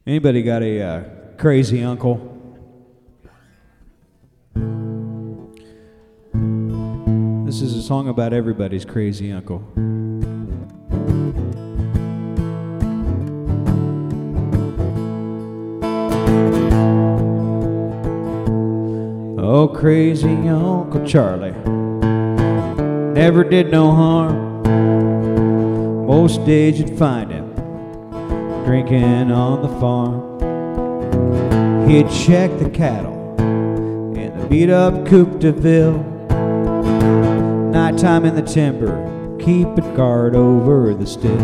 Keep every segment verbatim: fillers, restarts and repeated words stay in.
Anybody got a uh, crazy uncle? This is a song about everybody's crazy uncle. Oh, crazy Uncle Charlie never did no harm. Most days you'd find him drinking on the farm. He'd check the cattle in the beat-up Coupe de Ville. Nighttime in the timber, keeping guard over the still.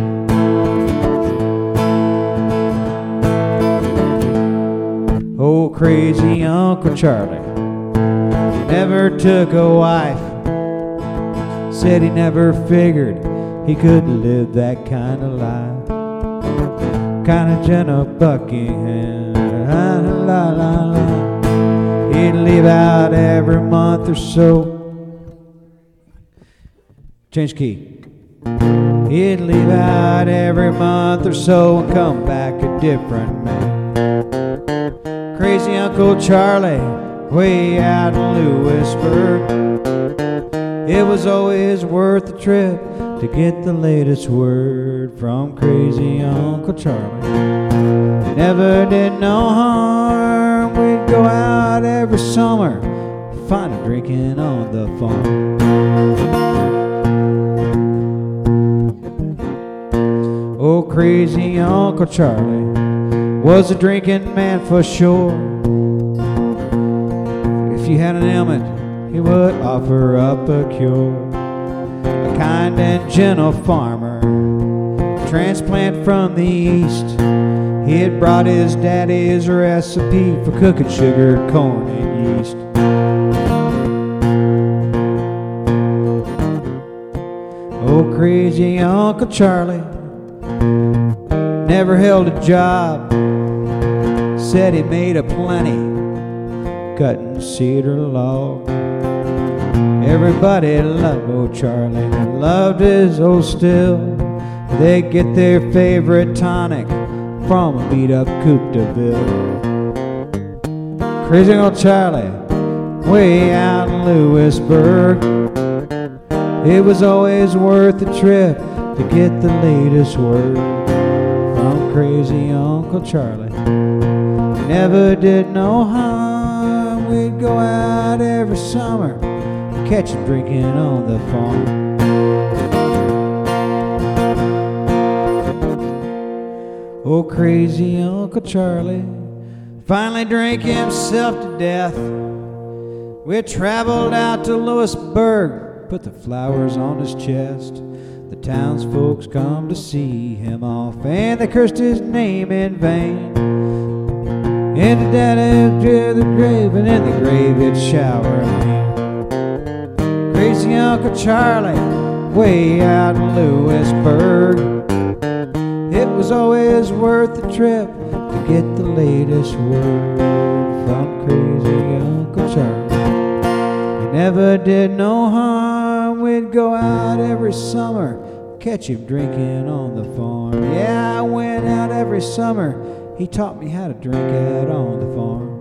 Oh, crazy Uncle Charlie never took a wife. Said he never figured he could live that kind of life. Kind of Jenna Buckingham, la la la la. He'd leave out every month or so. Change key. He'd leave out every month or so and come back a different man. Crazy Uncle Charlie, way out in Lewisburg. It was always worth the trip to get the latest word from crazy Uncle Charlie. Never did no harm. We'd go out every summer, find him drinking on the farm. Oh, crazy Uncle Charlie was a drinking man for sure. If you had an ailment, he would offer up a cure. A kind and gentle farmer, transplant from the east. He had brought his daddy's recipe for cooking sugar, corn, and yeast. Oh, crazy Uncle Charlie never held a job. Said he made a plenty cutting cedar log. Everybody loved old Charlie and loved his old still. They get their favorite tonic from a beat-up Coupe de Ville. Crazy old Charlie, way out in Lewisburg. It was always worth the trip to get the latest word from crazy Uncle Charlie. Never did no harm. We'd go out every summer, catch him drinking on the farm. Oh, crazy Uncle Charlie finally drank himself to death. We traveled out to Lewisburg, put the flowers on his chest. The townsfolk come to see him off, and they cursed his name in vain. And the daddy to the grave, and in the grave it showered rain. Crazy Uncle Charlie, way out in Lewisburg. It was always worth the trip to get the latest word from crazy Uncle Charlie. He never did no harm. We'd go out every summer, catch him drinking on the farm. Yeah, I went out every summer. He taught me how to drink out on the farm.